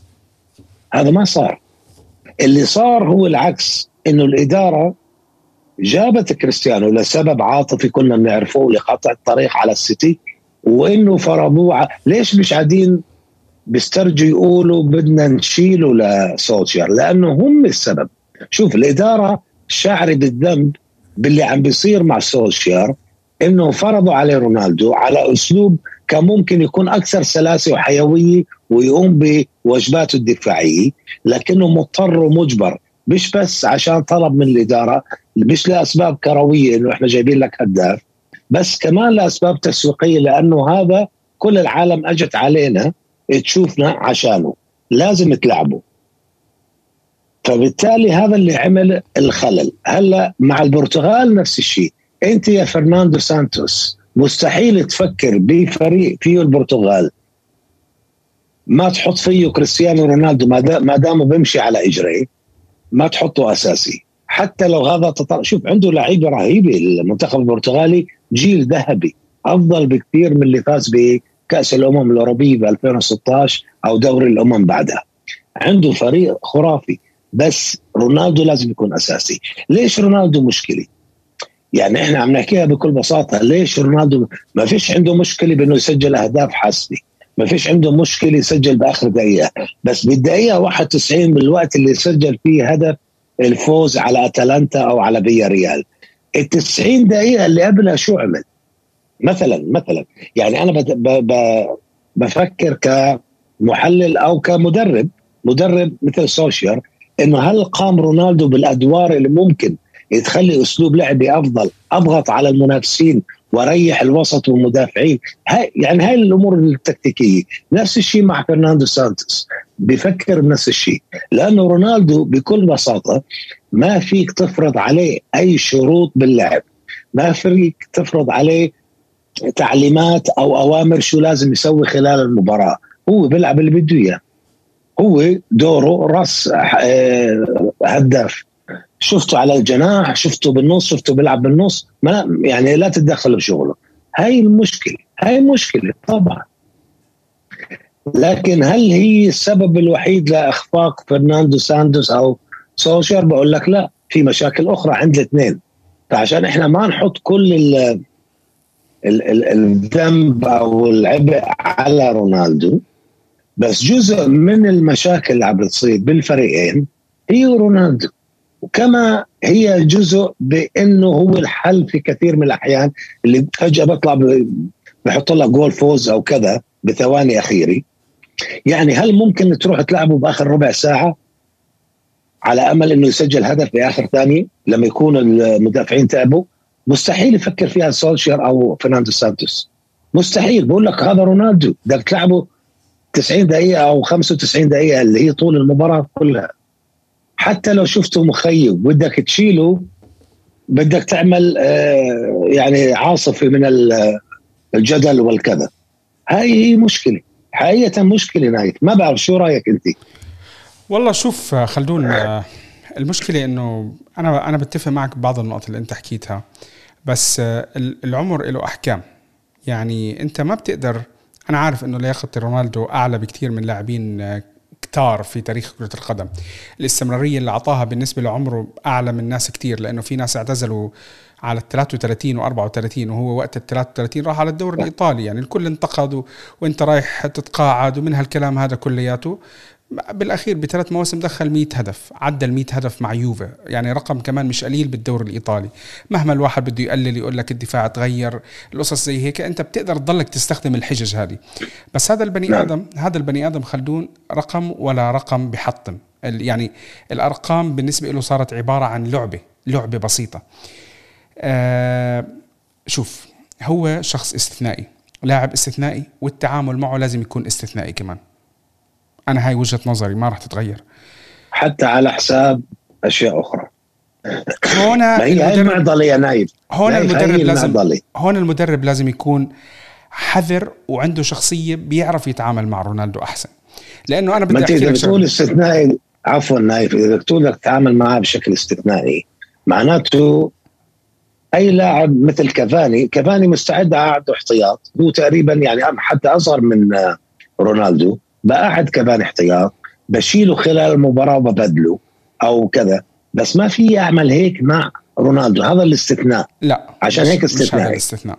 هذا ما صار. اللي صار هو العكس، إنه الإدارة جابت كريستيانو لسبب عاطفي كنا بنعرفه لقطع الطريق على السيتي، وإنه فرضوه. ليش مش عادين بيسترجوا يقولوا بدنا نشيله لسولشير؟ لأنه هم السبب. شوف الإدارة شاعرة بالذنب باللي عم بيصير مع سولشير، إنه فرضوا عليه رونالدو على أسلوب كان ممكن يكون أكثر سلاسة وحيوية ويقوم بواجباته الدفاعية، لكنه مضطر ومجبر، مش بس عشان طلب من الإدارة، مش لأسباب كروية إنه إحنا جايبين لك هداف، بس كمان لأسباب تسويقية، لأنه هذا كل العالم أجت علينا تشوفنا عشانه، لازم تلعبه. فبالتالي هذا اللي عمل الخلل. هلأ مع البرتغال نفس الشيء. أنت يا فرناندو سانتوس مستحيل تفكر بفريق فيه البرتغال ما تحط فيه كريستيانو رونالدو ما دامه بيمشي على إجريه، ما تحطه أساسي حتى لو هذا شوف عنده لعيبة رهيبة. المنتخب البرتغالي جيل ذهبي أفضل بكثير من اللي فاز بكأس الأمم الأوروبية ب 2016 أو دوري الأمم بعدها. عنده فريق خرافي، بس رونالدو لازم يكون أساسي. ليش رونالدو مشكلة؟ يعني إحنا عم نحكيها بكل بساطة. ليش رونالدو ما فيش عنده مشكلة بأنه يسجل أهداف حاسمة، ما فيش عنده مشكلة يسجل بآخر دقيقة، بس بالدقيقة 91 بالوقت اللي سجل فيه هدف الفوز على أتلانتا أو على فياريال، 90 دقيقة اللي قبلها شو عمل؟ مثلا يعني أنا بفكر كمحلل أو كمدرب مثل سولشير، إنه هل قام رونالدو بالأدوار اللي ممكن تخلي أسلوب لعبي أفضل، أضغط على المنافسين وريح الوسط والمدافعين؟ هاي الأمور التكتيكية. نفس الشيء مع فرناندو سانتوس، بيفكر بنفس الشيء، لأنه رونالدو بكل بساطة ما فيك تفرض عليه أي شروط باللعب، ما فيك تفرض عليه تعليمات أو أوامر شو لازم يسوي خلال المباراة. هو بيلعب اللي بده إياه، هو دوره راس هداف. شفته على الجناح، شفته بالنص، شفته بيلعب بالنص، ما يعني لا تتدخل بشغله. هاي المشكلة طبعا. لكن هل هي السبب الوحيد لإخفاق فرناندو سانتوس أو سولشير؟ بقول لك لا. في مشاكل اخرى عند الاثنين. فعشان احنا ما نحط كل الذنب او العبء على رونالدو، بس جزء من المشاكل اللي عم بتصير بالفريقين هي رونالدو، وكما هي جزء بانه هو الحل في كثير من الاحيان اللي فجاه بيطلع بحط لك جول فوز او كذا بثواني اخيره. يعني هل ممكن تروح تلعبه باخر ربع ساعه على امل انه يسجل هدف باخر ثانيه لما يكون المدافعين تعبوا؟ مستحيل يفكر فيها سولشير او فرناندو سانتوس، مستحيل. بقول لك هذا رونالدو، بدك تلعبه 90 دقيقه او 95 دقيقه اللي هي طول المباراه كلها. حتى لو شفته مخيب بدك تشيله، بدك تعمل يعني عاصفه من الجدل والكذا. هاي هي مشكله حقيقه، مشكله نايف. ما بعرف شو رايك انت؟ والله شوف خلدون، المشكله انه انا بتفق معك ببعض النقط اللي انت حكيتها، بس العمر له احكام. يعني انت ما بتقدر، انا عارف انه لياقه رونالدو اعلى بكتير من لاعبين كتار في تاريخ كرة القدم. الاستمرارية اللي عطاها بالنسبة لعمره أعلى من ناس كتير، لأنه في ناس اعتزلوا على 33 و34 وهو وقت 33 راح على الدوري الإيطالي. يعني الكل انتقد وانت رايح تتقاعد ومن هالكلام هذا كلياته. بالأخير ب3 مواسم دخل 100 هدف، عدل 100 هدف مع يوفا، يعني رقم كمان مش قليل بالدوري الإيطالي. مهما الواحد بده يقلل يقول لك الدفاع تغير، القصص زي هيك، أنت بتقدر تضلك تستخدم الحجج هذه. بس هذا البني آدم، هذا البني آدم خلدون رقم ولا رقم بحطم. يعني الأرقام بالنسبة له صارت عبارة عن لعبة بسيطة. شوف، هو شخص استثنائي، لاعب استثنائي، والتعامل معه لازم يكون استثنائي كمان. أنا هاي وجهة نظري ما راح تتغير حتى على حساب أشياء أخرى. هنا هي المعضلة يا نايف. هون المدرب لازم يكون حذر وعنده شخصية بيعرف يتعامل مع رونالدو أحسن. لأنه أنا بدي أحكي لك تقول استثنائي، عفوا نايف، إذا تقول لك تتعامل معه بشكل استثنائي معناته أي لاعب مثل كافاني مستعد أقعد احتياط. هو تقريبا يعني حتى أصغر من رونالدو، بقعد كافاني احتياط، بشيله خلال المباراة وببدله أو كذا. بس ما في يعمل هيك مع رونالدو. هذا الاستثناء. لا، عشان هيك استثنائي.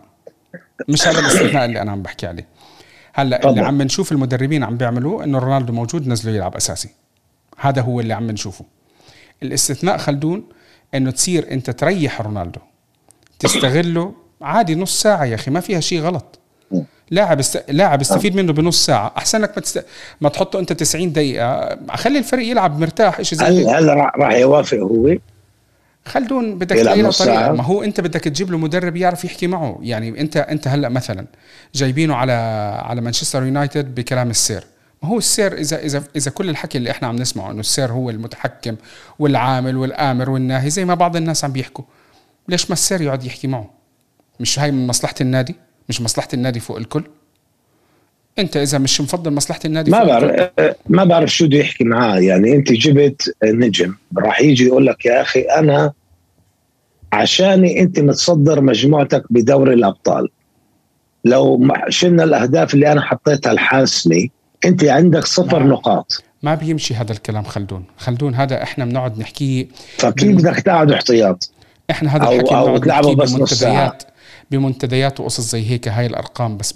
مش هذا الاستثناء اللي أنا عم بحكي عليه. هلا اللي عم نشوف المدربين عم بيعملوه إنه رونالدو موجود نزله يلعب أساسي. هذا هو اللي عم نشوفه. الاستثناء خلدون إنه تصير أنت تريح رونالدو، تستغله عادي نص ساعة يا أخي، ما فيها شيء غلط. لاعب استفيد منه بنص ساعة، أحسن لك ما تحطه أنت 90 دقيقة. خلي الفريق يلعب مرتاح. إيش زي هل راح يوافق هو؟ خلدون بدك تلاقي له طريقة. ما هو أنت بدك تجيب له مدرب يعرف يحكي معه. يعني أنت هلأ مثلا جايبينه على مانشستر يونايتد بكلام السير. ما هو السير إذا كل الحكي اللي إحنا عم نسمعه إنه السير هو المتحكم والعامل والآمر والناهي زي ما بعض الناس عم بيحكوا، ليش ما السير يقعد يحكي معه؟ مش هاي من مصلحة النادي؟ مش مصلحة النادي فوق الكل؟ انت اذا مش مفضل مصلحة النادي ما بعرف شو بده يحكي معاه. يعني انت جبت نجم راح يجي يقول لك يا اخي انا عشاني انت متصدر مجموعتك بدوري الابطال، لو شلنا الاهداف اللي انا حطيتها الحاسمة انت عندك 0 نقاط. ما بيمشي هذا الكلام خلدون هذا احنا بنقعد نحكيه. فكيف بدك تقعد احتياط؟ احنا هذا الحكي بنقعد نحكيه بمنتديات وقصص زي هيك. هاي الارقام بس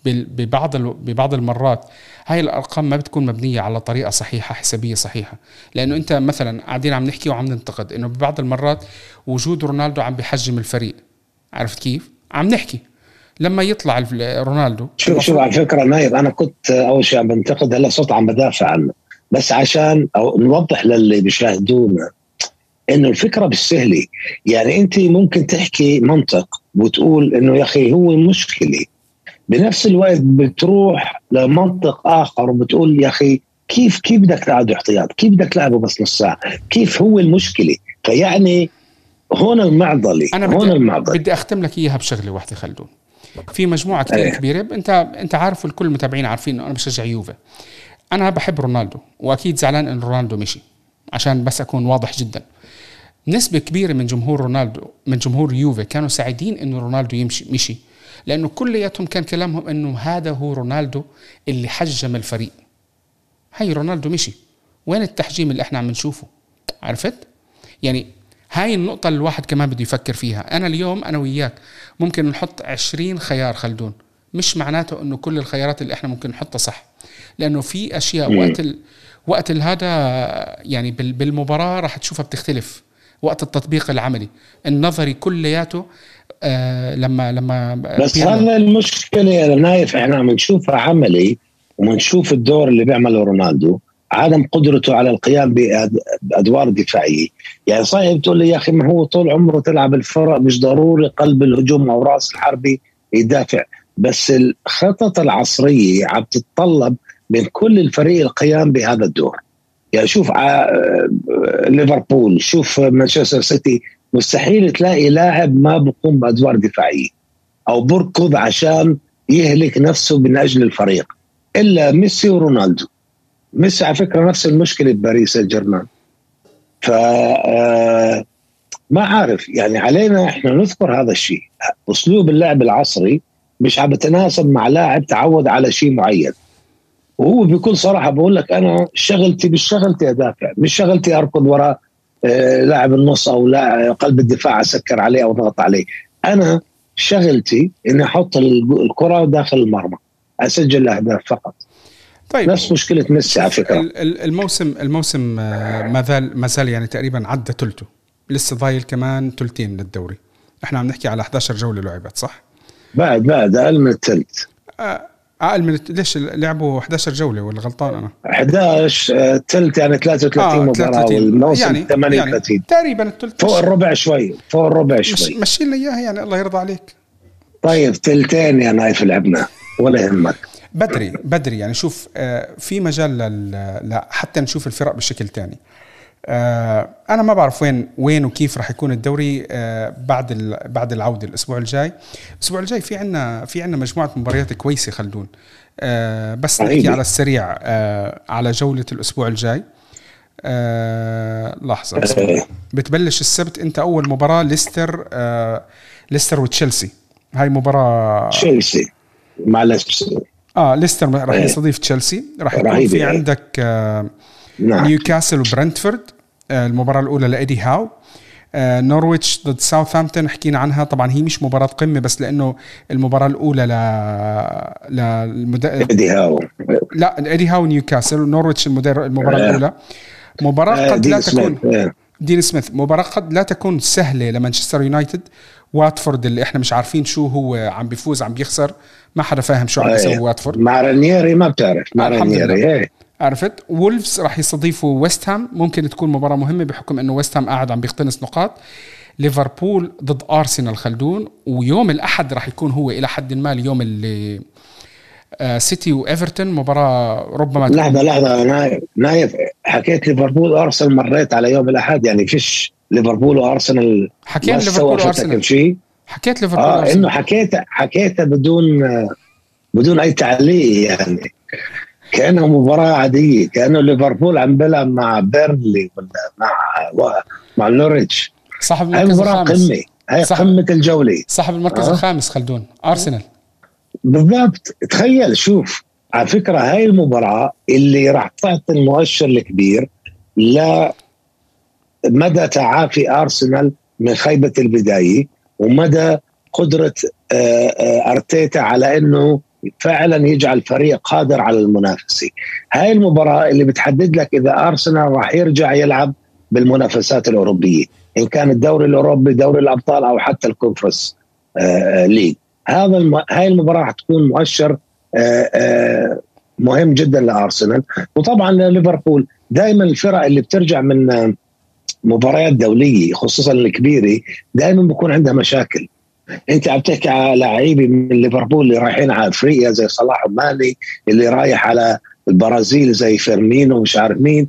ببعض المرات هاي الارقام ما بتكون مبنيه على طريقه صحيحه، حسابيه صحيحه. لانه انت مثلا قاعدين عم نحكي وعم ننتقد انه ببعض المرات وجود رونالدو عم بيحجم الفريق. عرفت كيف عم نحكي؟ لما يطلع رونالدو شو على فكره نايف، انا كنت اول شيء عم بنتقد، هلا صرت عم بدافع عنه، بس عشان نوضح للي بيشاهدونا انه الفكره بالسهله. يعني انت ممكن تحكي منطق وتقول انه يا اخي هو مشكله، بنفس الوقت بتروح لمنطق اخر وبتقول يا اخي كيف بدك تلعب احتياط، كيف بدك تلعبه بس نص ساعه، كيف هو المشكله. فيعني هون المعضله. بدي اختم لك اياها بشغله واحده خلدون. في مجموعه كثير كبيره، انت عارف والكل متابعين عارفين انه انا بشجع يوفا. انا بحب رونالدو واكيد زعلان ان رونالدو مشي، عشان بس اكون واضح جدا. نسبه كبيره من جمهور يوفا كانوا سعيدين انه رونالدو مشي، لانه كلياتهم كان كلامهم انه هذا هو رونالدو اللي حجم الفريق. هاي رونالدو مشي، وين التحجيم اللي احنا عم نشوفه؟ عرفت؟ يعني هاي النقطة اللي الواحد كمان بده يفكر فيها. أنا اليوم أنا وياك ممكن نحط 20 خيار خلدون، مش معناته إنه كل الخيارات اللي إحنا ممكن نحطها صح، لأنه في أشياء وقت هذا يعني بالمباراة راح تشوفها بتختلف. وقت التطبيق العملي النظري كلياته لما بس هذا المشكلة يا نايف، احنا عم نشوفها عملي ومنشوف الدور اللي بيعمله رونالدو، عدم قدرته على القيام بأدوار دفاعية. يعني صحيح بتقول لي يا أخي ما هو طول عمره تلعب الفرق، مش ضروري قلب الهجوم أو رأس الحربي يدافع، بس الخطط العصرية عم تتطلب من كل الفريق القيام بهذا الدور. يعني شوف ليفربول، شوف مانشستر سيتي، مستحيل تلاقي لاعب ما بقوم بأدوار دفاعية أو بركض عشان يهلك نفسه من أجل الفريق، إلا ميسي ورونالدو. ميسي على فكرة نفس المشكلة بباريس سان جيرمان. ما عارف، يعني علينا إحنا نذكر هذا الشيء. أسلوب اللعب العصري مش عم بتناسب مع لاعب تعود على شيء معين، وهو بكل صراحة بقول لك أنا شغلتي مش شغلتي أدافع، مش شغلتي أركض وراء لاعب النص أو لا قلب الدفاع أسكر عليه أو ضغط عليه. أنا شغلتي إني أحط الكرة داخل المرمى، أسجل أهداف فقط. طيب نفس مشكلة ميسي على فكرة. الموسم ما زال يعني تقريبا عدى ثلثه، لسه ضايل كمان ثلثين للدوري. احنا عم نحكي على 11 جولة لعبت صح؟ بعد أقل من الثلث. أقل من ليش لعبوا 11 جولة ولا غلطان أنا؟ 11 ثلث يعني 33 مباراة والموسم يعني 38 يعني تقريبا الثلث، فوق الربع شوي، فوق الربع شوي. مشي لنا إياها يعني، الله يرضى عليك. طيب ثلثين يا نايف لعبنا ولا يهمك. بدري يعني. شوف في مجال حتى نشوف الفرق بشكل تاني. أنا ما بعرف وين وكيف راح يكون الدوري بعد العودة الأسبوع الجاي. في عنا مجموعة مباريات كويسة خلدون. بس نحكي على السريع على جولة الأسبوع الجاي. لحظة بتبلش السبت. أنت أول مباراة ليستر وتشيلسي. هاي مباراة تشيلسي مع ليستر. ليستر راح يستضيف تشيلسي. راح يكون في عندك نيوكاسل وبرنتفورد، المباراة الأولى لإيدي هاو. نورويتش ضد ساوثهامبتون حكينا عنها، طبعا هي مش مباراة قمة بس لأنه المباراة الأولى إيدي هاو. لا إيدي هاو نيوكاسل، ونورويتش المباراة الأولى. مباراة قد لا تكون دين سميث، مباراة قد لا تكون سهلة لمانشستر يونايتد. واتفورد اللي احنا مش عارفين شو هو، عم بيفوز عم بيخسر، ما حدا فاهم شو عم يسوي واتفورد مع رانييري. ما بتعرف مع رانييري عرفت. وولفز راح يستضيفوا ويست هام، ممكن تكون مباراة مهمة بحكم انه ويست هام قاعد عم بيقتنص نقاط. ليفربول ضد أرسنال خلدون. ويوم الأحد راح يكون هو إلى حد ما اليوم اللي سيتي وإيفرتون، مباراة ربما لحظة نايف حكيت ليفربول وأرسنال، مريت على يوم الأحد يعني فيش ليفربول وأرسنال. حكيت ليفربول وأرسنال، حكيت ليفربول إنه حكيت بدون أي تعليق، يعني كأنه مباراة عادية، كأنه ليفربول عم بلعب مع بيرنلي ولا مع نوريتش. صاحب المركز الخامس، هاي قمة الجولة، صاحب المركز الخامس خلدون أرسنال. بالضبط. تخيل، شوف على فكرة هاي المباراة اللي راح تعطي المؤشر الكبير لمدى تعافي أرسنال من خيبة البداية، ومدى قدرة أرتيتا على أنه فعلا يجعل فريق قادر على المنافسة. هاي المباراة اللي بتحدد لك إذا أرسنال راح يرجع يلعب بالمنافسات الأوروبية، إن كان الدوري الأوروبي، دوري الأبطال، أو حتى الكونفرنس ليج. هاي المباراة راح تكون مؤشر مهم جدا لأرسنال، وطبعا لليفربول. دائما الفرق اللي بترجع من مباريات دولية خصوصا الكبيرة دائما بيكون عندها مشاكل. انت عم تحكي على لاعبين من ليفربول اللي رايحين على افريقيا زي صلاح وماني، اللي رايح على البرازيل زي فيرمينو ومش عارف مين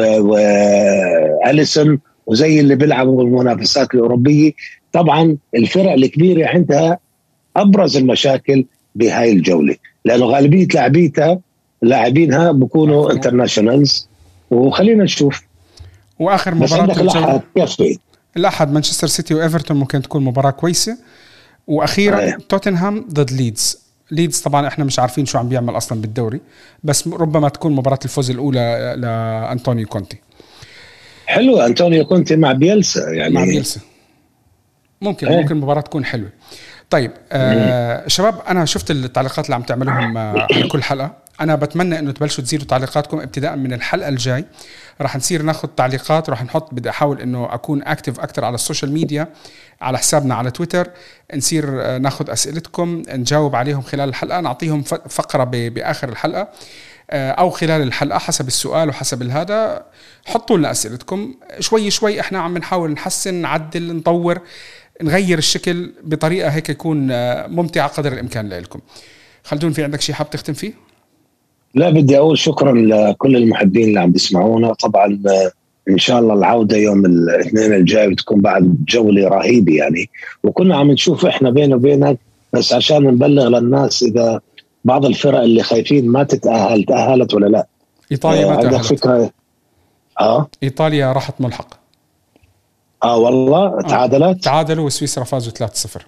وأليسون، وزي اللي بيلعبوا بالمنافسات الأوروبية. طبعا الفرق الكبيرة عندها أبرز المشاكل بهاي الجولة، لأنه غالبية لاعبينها بيكونوا انترناشونالز. وخلينا نشوف. وآخر مباراة الأحد مانشستر سيتي وإيفرتون ممكن تكون مباراة كويسة. وأخيرا توتنهام ضد ليدز طبعا احنا مش عارفين شو عم بيعمل أصلا بالدوري، بس ربما تكون مباراة الفوز الأولى لأنطونيو كونتي. حلو أنطونيو كونتي مع بيلسا يعني. مع بيلسا ممكن مباراة تكون حلوة. طيب شباب، أنا شفت التعليقات اللي عم تعملوهم على كل حلقة. أنا بتمنى إنه تبلشوا تزيدوا تعليقاتكم ابتداء من الحلقة الجاي. راح نصير ناخد تعليقات، راح نحط، بدي أحاول إنه أكون أكتف أكتر على السوشيال ميديا، على حسابنا على تويتر، نصير ناخد أسئلتكم نجاوب عليهم خلال الحلقة، نعطيهم فقرة بآخر الحلقة أو خلال الحلقة حسب السؤال وحسب هذا. حطوا لنا أسئلتكم شوي شوي، إحنا عم نحاول نحسن، نعدل، نطور، نغير الشكل بطريقة هيك يكون ممتعة قدر الإمكان لكم. خلدون، في عندك شيء حاب تختم فيه؟ لا، بدي أقول شكرا لكل المحبين اللي عم بيسمعونا. طبعا إن شاء الله العودة يوم الاثنين الجاي بتكون بعد جولة رهيبة يعني. وكنا عم نشوف إحنا بينه وبينك بس عشان نبلغ للناس إذا بعض الفرق اللي خايفين ما تأهلت ولا لا. إيطاليا ما عندك تأهلت. فكرة؟ إيطاليا راحت ملحق. والله تعادلوا وسويسرا فازوا 3-0.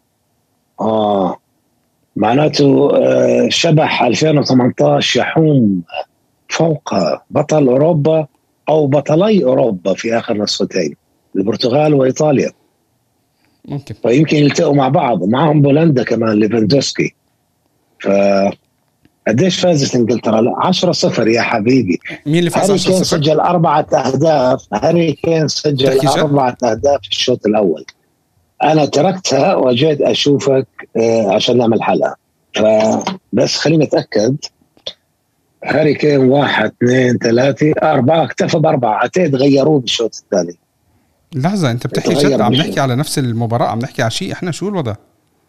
معناته شبح 2018 يحوم فوق بطل أوروبا أو بطلي أوروبا في آخر نسختين، البرتغال وإيطاليا. ممكن فيمكن يلتقوا مع بعض، ومعهم بولندا كمان ليفاندوسكي. قديش فازت انجلترا؟ 10-0 يا حبيبي. مين اللي فاز؟ هاري كين سجل 4 أهداف. هاري كين سجل 4 أهداف في الشوط الأول. أنا تركتها وجيت أشوفك عشان نعمل حلقة، فبس خليني أتأكد. هاري كين 1 2 3 4 اكتفى ب4. عتيد غيروه بالشوط الثاني. لحظة، أنت بتحكي جد؟ عم نحكي على نفس المباراة؟ عم نحكي على شيء إحنا شو الوضع؟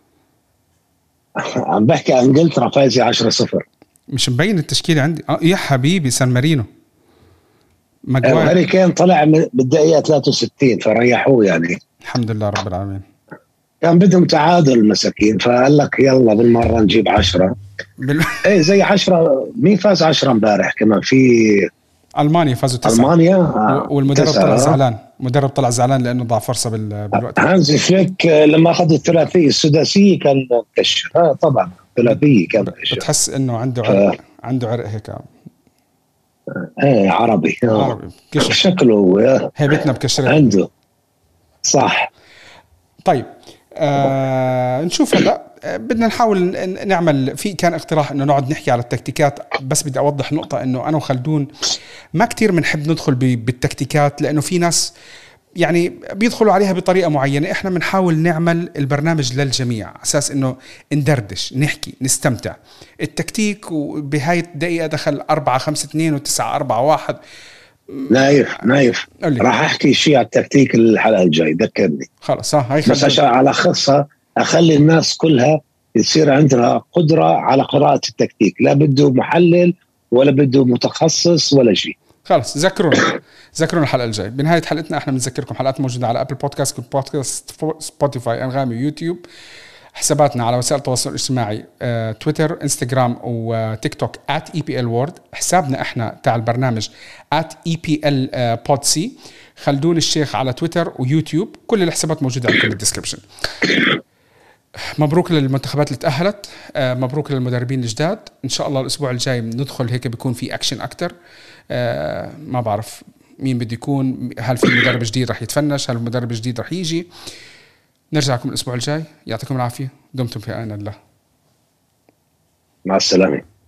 عم بحكي عن انجلترا فايزة 10-0. مش مبين التشكيلة عندي. يا حبيبي، سان مارينو، هاري كين طلع بالدقيقة 63 فريحوه يعني. الحمد لله رب العالمين. كان بدهم تعادل مساكين، فقال لك يلا بالمرة نجيب 10. ايه زي 10. مين فاز 10 امبارح كمان؟ في ألمانيا فازوا 9. ألمانيا والمدرب طلع زعلان. المدرب طلع زعلان لأنه ضاع فرصة بالوقت. هانزي فليك لما أخذ الثلاثية السداسية كان مكشر. طبعا الثلاثية كان مكشر. بتحس إنه عنده عرق هيك. ايه عربي. شكله هيبتنا بكشرين عنده. صح. طيب نشوف هلا. بدنا نحاول نعمل في كان اقتراح انه نقعد نحكي على التكتيكات، بس بدي اوضح نقطة انه انا وخلدون ما كتير بنحب ندخل بالتكتيكات، لانه في ناس يعني بيدخلوا عليها بطريقة معينة. احنا بنحاول نعمل البرنامج للجميع على اساس انه ندردش، نحكي، نستمتع. التكتيك وبهاي الدقيقة دخل 4-5-2 و9-4-1. نايف راح احكي شيء على التكتيك الحلقة الجاي، ذكرني. خلص هاي بس عشان على خصها اخلي الناس كلها يصير عندها قدرة على قراءة التكتيك. لا بده محلل ولا بده متخصص ولا شيء. خلص ذكرونا الحلقة الجاي. بنهاية حلقتنا احنا بنذكركم حلقات موجودة على ابل بودكاست، سبوتيفاي، انغامي، يوتيوب. حساباتنا على وسائل التواصل الاجتماعي تويتر، انستغرام وتيك توك @EPL World. حسابنا احنا تاع البرنامج @EPL Podc. خلدون الشيخ على تويتر ويوتيوب. كل الحسابات موجودة عندكم بالديسكريبشن. مبروك للمنتخبات اللي تأهلت، مبروك للمدربين الجداد. إن شاء الله الأسبوع الجاي ندخل هيك بيكون في أكشن أكتر. ما بعرف مين بده يكون، هل في مدرب جديد رح يتفنش، هل المدرب الجديد رح يجي. نرجع لكم الأسبوع الجاي. يعطيكم العافية، دمتم في أمان الله. مع السلامة.